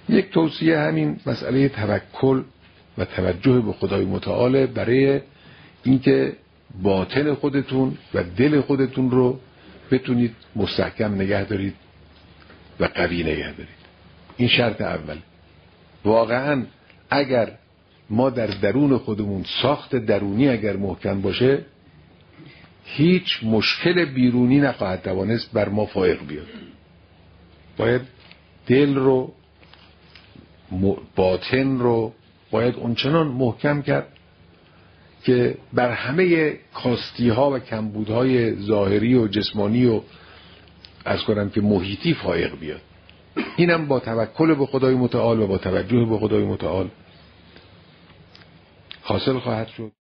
یک توصیه همین مسئله توکل و توجه به خدای متعال برای اینکه باطن خودتون و دل خودتون رو بتونید مستحکم نگه دارید و قوی نگه دارید. این شرط اول. واقعا اگر ما در درون خودمون ساخت درونی اگر محکم باشه، هیچ مشکل بیرونی نخواهد توانست بر ما فائق بیاد. باید دل رو، باطن رو باید اونچنان محکم کرد که بر همه کاستی ها و کمبودهای ظاهری و جسمانی و از کنم که محیطی فائق بیاد. اینم با توکل به خدای متعال و با توجه به خدای متعال حاصل خواهد شد.